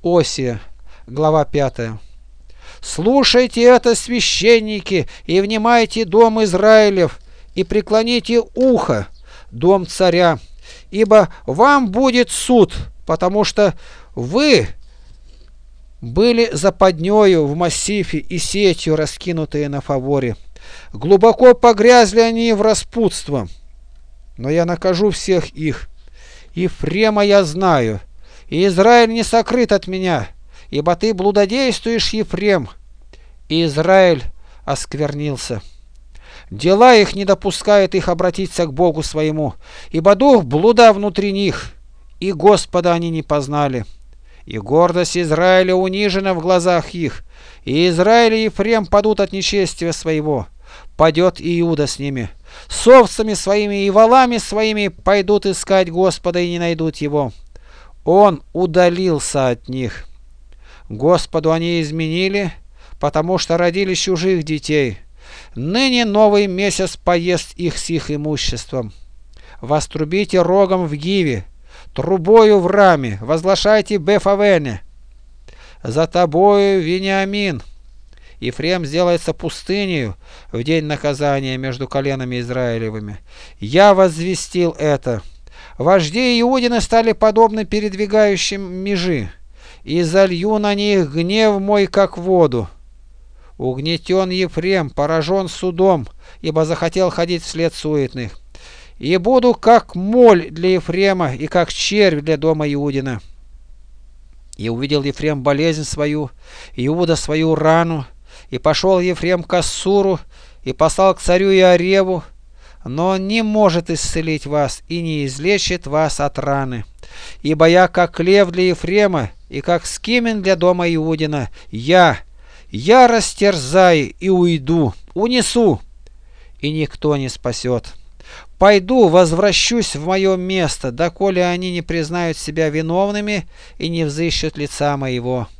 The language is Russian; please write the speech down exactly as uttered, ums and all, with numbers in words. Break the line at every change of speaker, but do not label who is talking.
Осия, глава пятая. «Слушайте это, священники, и внимайте, дом Израилев, и преклоните ухо, дом царя, ибо вам будет суд, потому что вы были западнею в массифе и сетью, раскинутые на фаворе. Глубоко погрязли они в распутство, но я накажу всех их. Ефрема я знаю, и Израиль не сокрыт от меня, ибо ты блудодействуешь, Ефрем, и Израиль осквернился. Дела их не допускают их обратиться к Богу своему, ибо дух блуда внутри них, и Господа они не познали. И гордость Израиля унижена в глазах их, и Израиль и Ефрем падут от нечестия своего, падет и Иуда с ними. С овцами своими и волами своими пойдут искать Господа и не найдут его. Он удалился от них. Господу они изменили, потому что родили чужих детей. Ныне новый месяц поест их с их имуществом. Вострубите рогом в Гиве, трубою в Раме, возглашайте Бефавене. За тобою, Вениамин. Ефрем сделается пустынею в день наказания между коленами Израилевыми. Я возвестил это. Вожди Иудины стали подобны передвигающим межи, и залью на них гнев мой, как воду. Угнетен Ефрем, поражен судом, ибо захотел ходить вслед суетных. И буду как моль для Ефрема, и как червь для дома Иудина. И увидел Ефрем болезнь свою, Иуда свою рану, и пошел Ефрем к Ассуру, и послал к царю Иореву, но он не может исцелить вас и не излечит вас от раны. Ибо я как лев для Ефрема, и как скимен для дома Иудина. Я, я растерзаю и уйду, унесу, и никто не спасет. Пойду, возвращусь в мое место, доколе они не признают себя виновными и не взыщут лица моего.